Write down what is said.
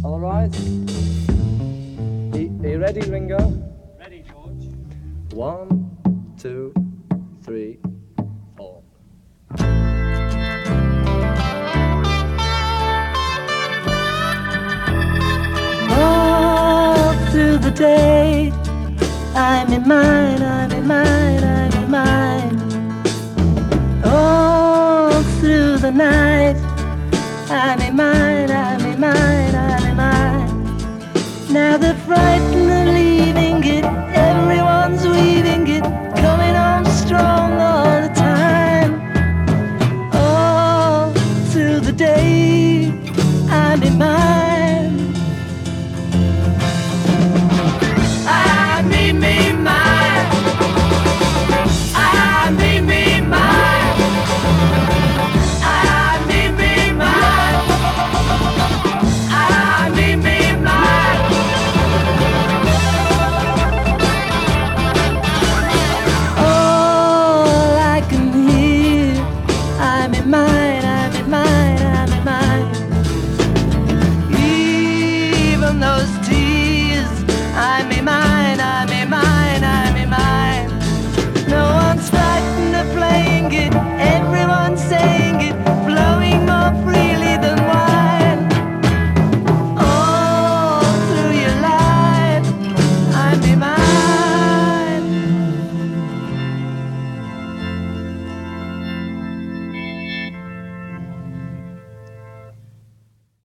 All right. Are you ready, Ringo? Ready, George. 1, 2, 3, 4. All through the day, I'm in mine, I'm in mine, I'm in mine. All through the night, I'm in mine, I'm in mine, I'm in mine. Now the frightened